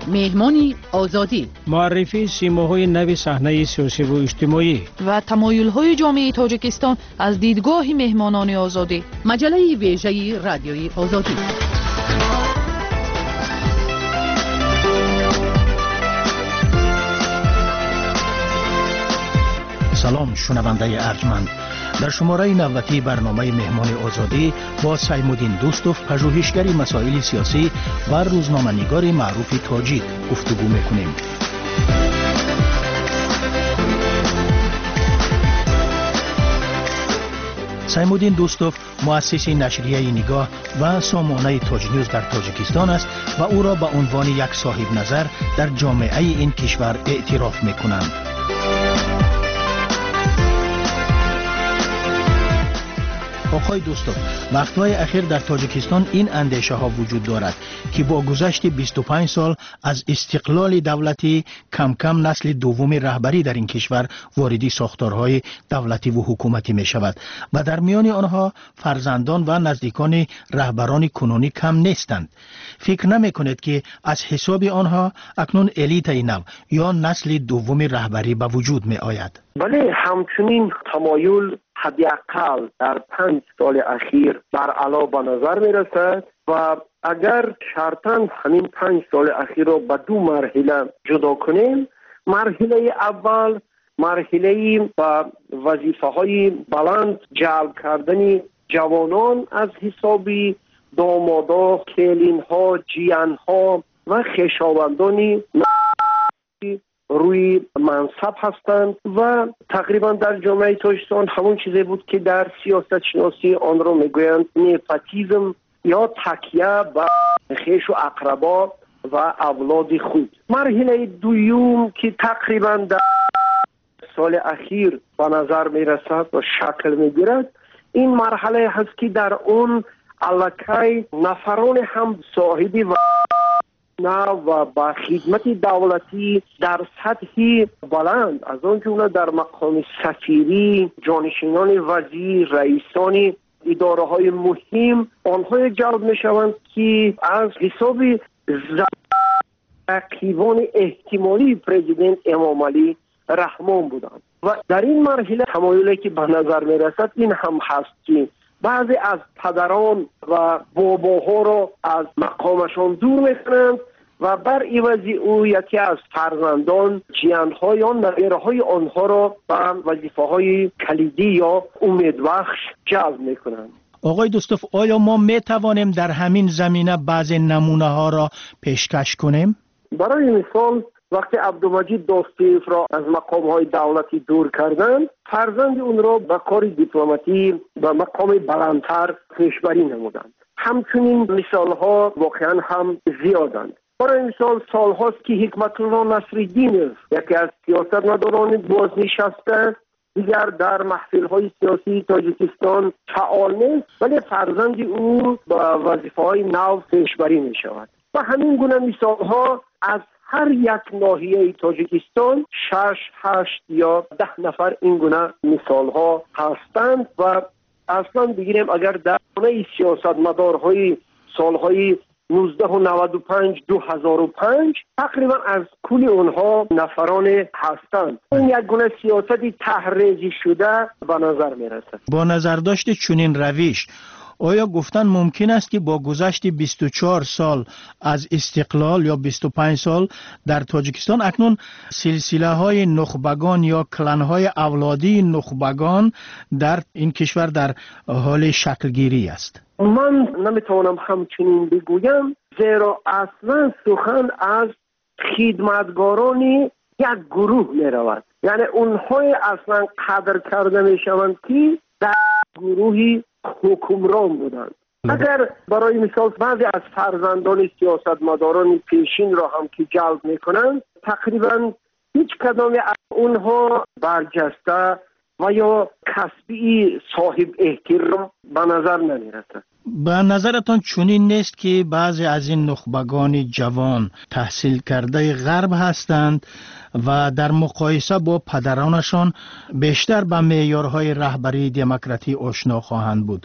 مهمانی آزادی، معرفی سیماهای نو صحنه سیاسی و اجتماعی و تمایل‌های جامعه تاجیکستان از دیدگاه مهمانان آزادی. مجله ویژه رادیوی آزادی. سلام شنونده ارجمند، در شماره 90 برنامه مهمان آزادی با سیمودین دوستوف، پژوهشگر مسائل سیاسی و روزنامه‌نگار معروف تاجیک گفتگو میکنیم. سیمودین دوستوف مؤسس نشریه نگاه و سامانه تاج نیوز در تاجیکستان است و او را به عنوان یک صاحب نظر در جامعه این کشور اعتراف میکنند. آقای دوستوف، وقتهای اخیر در تاجیکستان این اندیشه ها وجود دارد که با گذشت 25 سال از استقلال دولتی کم کم نسل دوم رهبری در این کشور واردی ساختارهای دولتی و حکومتی می شود و در میان آنها فرزندان و نزدیکان رهبران کنونی کم نیستند. فکر نمی کنید که از حساب آنها اکنون الیت نو یا نسل دوم رهبری به وجود می آید؟ بله، همچنین تمایل حداقل در 5 سال اخیر بر علا به نظر می رسد و اگر شرطاً همین 5 سال اخیر را به 2 مرحله جدا کنیم، مرحله اول مرحله با وظیفه های بلند جلب کردن جوانان از حساب دامادا، کلین ها، جیان ها و خویشاوندان روی منصب هستند و تقریبا در جامعه تاجیکستان همون چیزی بود که در سیاست شناسی آن را میگویند نیپاتیزم یا تکیه به خویش و اقربا و اولاد خود. مرحله دوم که تقریبا در سال اخیر به نظر میرسد و شکل میگیرد، این مرحله هست که در اون الکی نفران هم صاحبی و با خدمت دولتی در سطح بلند، از آن جمله در مقام سفیری، جانشینان وزیر، رئیسان اداره های مهم، آنها جلب می شوند که از حساب رقیبان احتمالی پرزیدنت امام علی رحمان بودند. و در این مرحله تمایلی که به نظر می رسد این هم هست که بعضی از پدران و باباها را از مقامشان دور میکنند و بر عوض او یکی از فرزندان جیانها یا نوه‌های آنها را به وظیفه های کلیدی یا امیدبخش جلب میکنند. آقای دوستوف، آیا ما می توانیم در همین زمینه بعضی نمونه ها را پیشکش کنیم؟ برای مثال وقتی عبدالمجید داستیف را از مقام های دولتی دور کردند، فرزند اون را به کار دیپلماتی و مقام بلندتر پیشبری نمودند. همچنین مثال ها واقعا هم زیادند. برای مثال سال هاست که حکمت الله نصرالدین یکی از سیاستمداران بازنشسته دیگر در محفل های سیاسی تاجیکستان فعال نیست، ولی فرزند او با وظیفه های نو پیشبری می شود. و همین گونه مثال ها از هر یک ناحیه تاجیکستان 6, 8 یا 10 نفر این گونه مثال ها هستند و اصلا بگیریم اگر در گونه سیاستمدارهای سالهای 1995 2005 تقریبا از کل اونها نفران هستند. این یک گونه سیاستی تحریزی شده به نظر می رسد. با نظر داشت چنین روش، آیا گفتن ممکن است که با گذشت 24 سال از استقلال یا 25 سال در تاجیکستان اکنون سلسله های نخبگان یا کلان های اولادی نخبگان در این کشور در حال شکلگیری است؟ من نمیتوانم همچنین بگویم، زیرا اصلا سخن از خدمتگاران یک گروه می رود. یعنی اونهای اصلا قدر کرده می شوند که در گروهی حکمران بودند. اگر برای مثال بعضی از فرزندان سیاستمداران پیشین را هم که جلب می کنند، تقریبا هیچ کدام از اونها برجسته و یا کسبی صاحب احترام به نظر نمی رسد. به نظرتان چنین نیست که بعضی از این نخبگان جوان تحصیل کرده غرب هستند و در مقایسه با پدرانشان بیشتر به معیارهای رهبری دموکراتی آشنا خواهند بود؟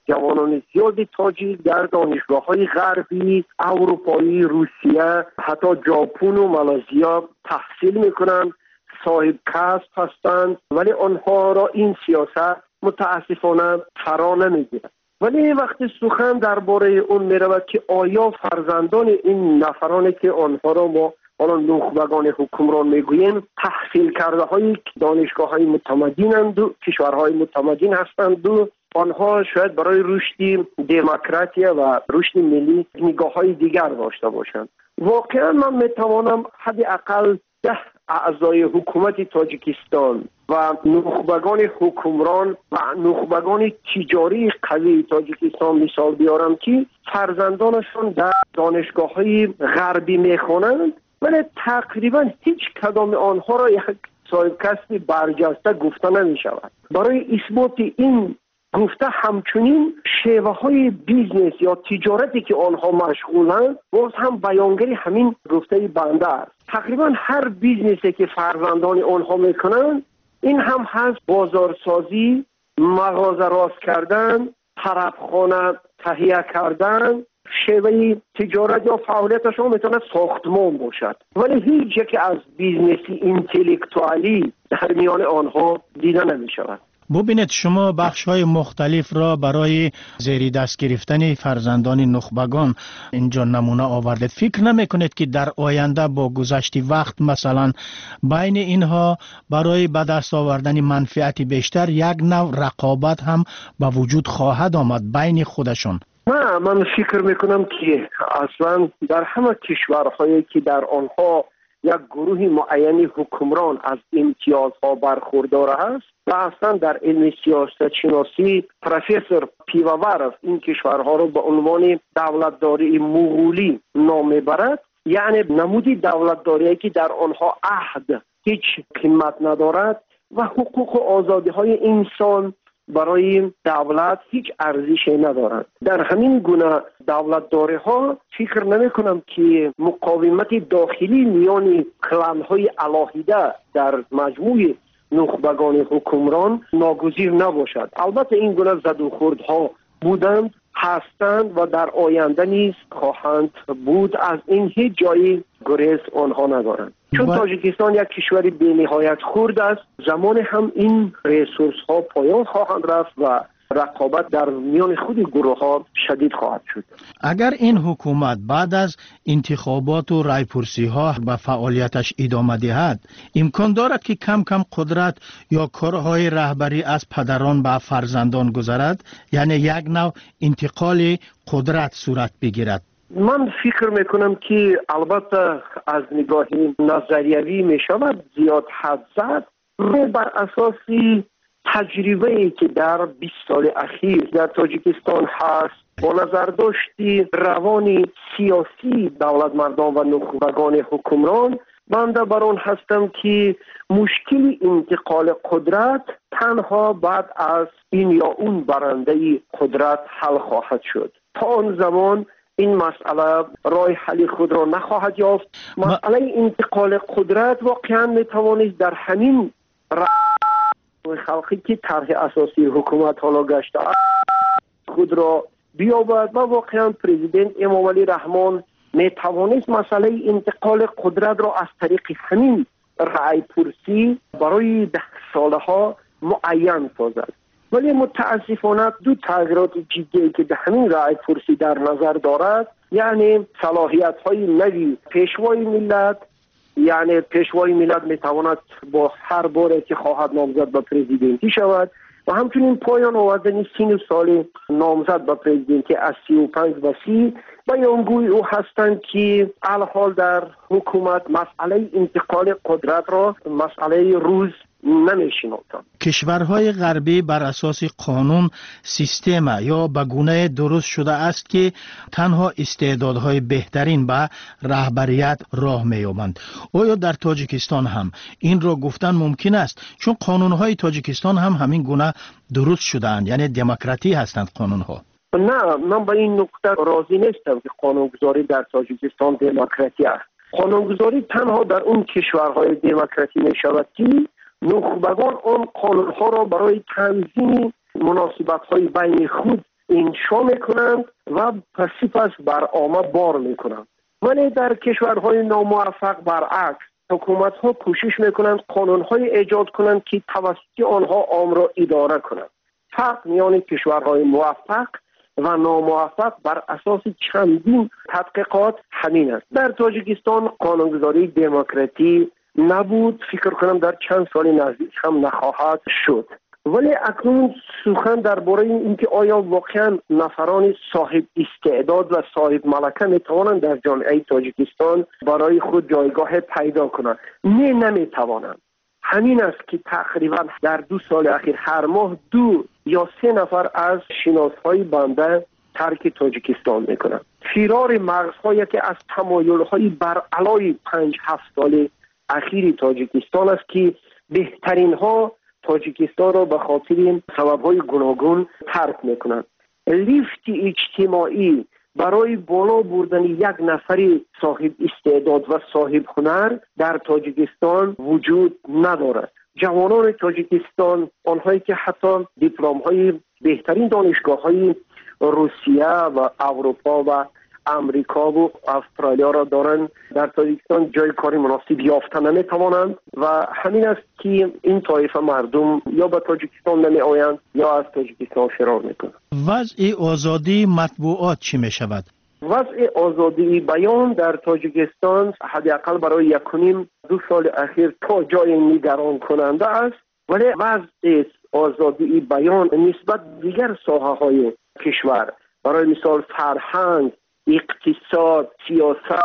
جوانان زیادی تاجیک در دانشگاه‌های غربی، اروپایی، روسیه، حتی ژاپن و مالزیا تحصیل میکنند، صاحب کسب هستند، ولی آنها را این سیاست متاسفانه فرا نمیگیرد. ولی وقتی سخن درباره اون میرود که آیا فرزندان این نفرانی که آنها را ما حالا نخبگان حکمران میگوییم تحصیل کرده های دانشگاه های متمدنند و کشورهای متمدن هستند و آنها شاید برای رشد دموکراسی و رشد ملی نگاه های دیگر داشته باشند. واقعا من میتوانم حداقل 10 اعضای حکومت تاجیکستان و نخبگان حکمران و نخبگان تجاری قوی تاجیکستان مثال بیارم که فرزندانشون در دانشگاه‌های غربی میخوانند، ولی تقریبا هیچ کدام آنها را یک صاحب کسب برجسته گفته نمی شود. برای اثبات این گفته همچنین شیوه های بیزنس یا تجارتی که آنها مشغولند باز هم بیانگری همین گفته بنده است. تقریبا هر بیزنسی که فرزندان آنها میکنند این هم هست بازارسازی، مغازه راست کردن، طرفخانه تهیه کردن، شیوه تجارت یا فعالیتشون میتونه ساختمان باشد، ولی هیچ یک از بیزنسی اینتלקتوالی در میان آنها دیده نمی شود. ببینید شما بخش‌های مختلف را برای زیر دست گرفتن فرزندان نخبگان اینجا نمونه آوردید. فکر نمی‌کنید که در آینده با گذشت وقت مثلا بین اینها برای به دست آوردن منفعت بیشتر یک نوع رقابت هم به وجود خواهد آمد بین خودشون؟ نه، من فکر میکنم که اصلا در همه کشورهایی که در آنها یک گروه معینی حکمران از امتیازها برخوردار است و اصلا در علم سیاست شناسی پروفسور پیوورف این کشورها را به عنوان دولتداری مغولی نام میبرد، یعنی نمودی دولتداری که در آنها عهد هیچ قیمت ندارد و حقوق و آزادی های انسان برای دولت هیچ ارزشی ندارند. در همین گونه دولتداری ها فکر نمی کنم که مقاومت داخلی میان کلان های علاهیده در مجموع نخبگان حکمران ناگزیر نباشد. البته این گونه زد و خوردها بودند، هستند و در آینده نیز خواهند بود. از این هیچ جایی گریز آنها ندارند، چون تاجیکستان یک کشور بی نهایت خرد است. زمان هم این ریسورس ها پایان خواهند رفت و رقابت در میان خود گروه ها شدید خواهد شد. اگر این حکومت بعد از انتخابات و رایپرسی ها به فعالیتش ادامه دهد، امکان دارد که کم کم قدرت یا کارهای رهبری از پدران به فرزندان گذرد، یعنی یک نوع انتقال قدرت صورت بگیرد. من فکر میکنم که البته از نگاه نظریوی میشود زیاد حد زد، بر اساسی تجربه‌ای که در 20 سال اخیر در تاجیکستان هست با نظر داشتی روان سیاسی دولت مردان و نخبگان حکمران، بنده بر آن هستم که مشکل انتقال قدرت تنها بعد از این یا اون برنده قدرت حل خواهد شد. تا آن زمان این مسئله راه حل خود را نخواهد یافت. مسئله انتقال قدرت واقعا میتوانست در همین خلقی که طرح اساسی حکومت حالا گشته خود را بیابد و واقعا پرزیدنت امام علی رحمان میتوانست مسئله انتقال قدرت را از طریق همین رأی پرسی برای 10 ساله ها معین سازد. ولی متاسفانه دو تغییرات جدی که در همین رأی پرسی در نظر دارد، یعنی صلاحیت های نوی پیشوای ملت، یعنی پیشوای ملت میتواند با هر باره که خواهد نامزد به پرزیدنتی شود و همچنین پایان آوردن سن سال نامزد به پرزیدنتی از 35 و 30 بیانگوی او هستند که الحال در حکومت مسئله انتقال قدرت را مسئله روز نمیشناسند. کشورهای غربی بر اساس قانون سیستم یا به گونه درست شده است که تنها استعدادهای بهترین به رهبریت راه می‌یابند. آیا در تاجیکستان هم این را گفتن ممکن است؟ چون قانونهای تاجیکستان هم همین گونه درست شده‌اند، یعنی دموکراتی هستند قانونها. نه، من به این نکته راضی نیستم که قانونگذاری در تاجیکستان دموکراتی است. قانونگذاری تنها در اون کشورهای دموکراتی می‌شود که نخبگان آن قانونها را برای تنظیم مناسبت‌های بین خود انشا میکنند و پس برآمه بار میکنند. ولی در کشورهای ناموفق برعکس، حکومت ها کوشش میکنند قانون های ایجاد کنند که توسط آنها عام را اداره کنند. فرق میان کشورهای موفق و ناموفق بر اساس چندین تحقیقات همین است. در تاجیکستان قانونگذاری دموکراتی نبود، فکر کنم در چند سال نزدیک هم نخواهد شد. ولی اکنون سخن درباره اینکه آیا واقعا نفران صاحب استعداد و صاحب ملکه میتوانند در جامعه تاجیکستان برای خود جایگاه پیدا کنند؟ نمیتوانند. همین است که تقریبا در 2 سال اخیر هر ماه 2 یا 3 نفر از شناسهای بنده ترک تاجیکستان میکنند. فرار مغزهایی که از تمایلهای بر علای 5-7 سال اخیر تاجیکستان است که بهترین ها تاجیکستان را به خاطر سبب‌های گوناگون ترک میکنند. لیفت اجتماعی برای بالا بردن یک نفر صاحب استعداد و صاحب هنر در تاجیکستان وجود ندارد. جوانان تاجیکستان، آنهایی که حتی دیپلم‌های بهترین دانشگاه‌های روسیه و اروپا و امریکا و استرالیا را دارند، در تاجیکستان جای کاری مناسب یافتن نمی‌توانند و همین است که این طایفه مردم یا به تاجیکستان نمی‌آیند یا از تاجیکستان فرار می‌کنند. وضع آزادی مطبوعات چی می‌شود؟ وضع آزادی بیان در تاجیکستان حداقل برای 1.5-2 سال اخیر تا جای نگران کننده است، ولی وضع آزادی بیان نسبت دیگر ساحه‌های کشور، برای مثال فرهنگ، اقتصاد، سیاست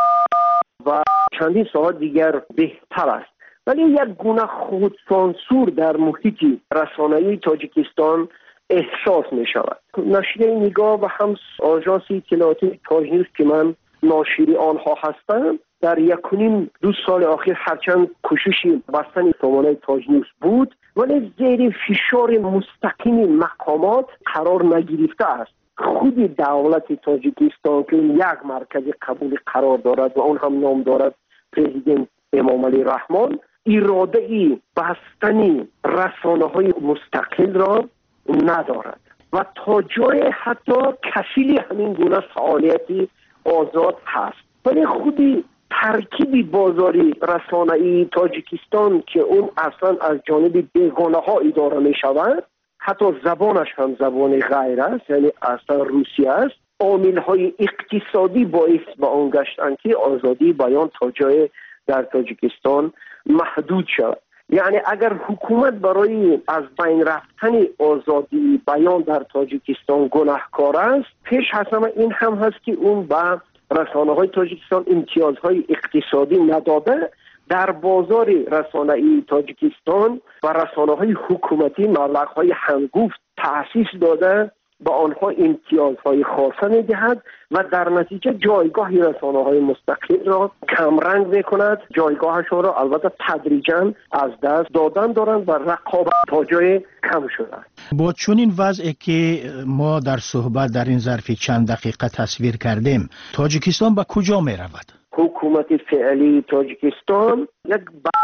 و چندین ساحه دیگر بهتر است. ولی یک گونه خودسانسور در محیط رسانه‌ای تاجیکستان احساس می شود. نشریه نگاه و هم آژانس اطلاعاتی تاج نیوز که من ناشری آنها هستم، در 1.5-2 سال اخیر هرچند کوششی بستن سامانه تاج نیوز بود، ولی زیر فشار مستقیم مقامات قرار نگرفته است. خود دولت تاجیکستان که یک مرکز قبول قرار دارد و اون هم نام دارد پرزیدنت امام علی رحمان، اراده ای بستن رسانه‌های مستقل را ندارد و تا جای حتی کفیل همین گونه فعالیتی آزاد هست. ولی خودی ترکیب بازاری رسانه‌ای تاجیکستان که اون اصلا از جانب بیگانه ها اداره می شود، حتی زبانش هم زبان غیر است، یعنی اصلا روسی است، عامل‌های اقتصادی باعث به آن گشتند که آزادی بیان تا جای در تاجیکستان محدود شود. یعنی اگر حکومت برای از بین رفتن آزادی بیان در تاجیکستان گناهکار است، پیش حسم این هم هست که اون به رسانه‌های تاجیکستان امتیازهای اقتصادی نداده، در بازار رسانه‌ای تاجیکستان و رسانه‌های حکومتی مبلغ‌های هنگفت تأسیس داده، با آنها امتیازهای خاصه می‌دهد و در نتیجه جایگاه رسانه‌های مستقل را کمرنگ می‌کند، جایگاهشان را البته تدریجاً از دست دادن دارند و رقابت تا جای کم شده. با چنین وضعی که ما در صحبت در این ظرف چند دقیقه تصویر کردیم، تاجیکستان به کجا می‌رود؟ حکومت فعلی تاجیکستان یک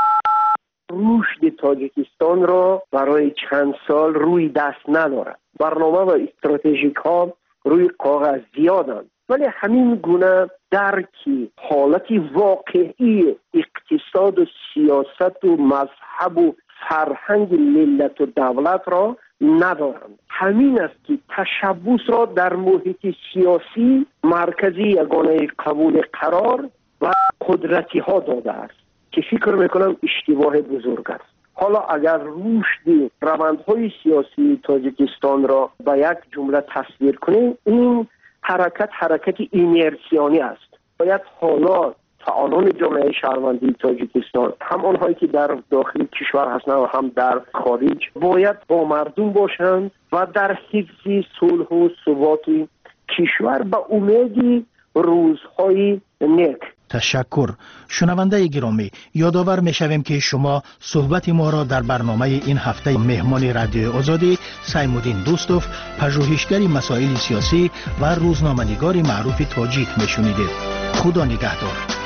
رشد تاجیکستان را برای چند سال روی دست ندارد. برنامه و استراتژیک ها روی کاغذ زیادند، ولی همین گونه درکی حالت واقعی اقتصاد و سیاست و مذهب و فرهنگ ملت و دولت را ندارند. همین است که تشبث را در محیط سیاسی مرکزی یگانه قبول قرار و قدرتی ها داده است که فکر میکنم اشتباه بزرگ است. حالا اگر رشد روندهای سیاسی تاجیکستان را به یک جمله تصویر کنیم، این حرکت اینرسیانی است. باید حالا فعالان جامعه شهروندی تاجیکستان، هم آنهایی که در داخل کشور هستند و هم در خارج، باید با مردم باشند و در حفظ صلح و ثبات کشور به امید روزهای نیک. تشکر. شنونده گرامی، یادآور می‌شویم که شما صحبت ما را در برنامه این هفته مهمان رادیو آزادی سیمودین دوستوف، پژوهشگر مسائل سیاسی و روزنامه‌نگار معروف تاجیک میشنیدید. خدا نگهدار.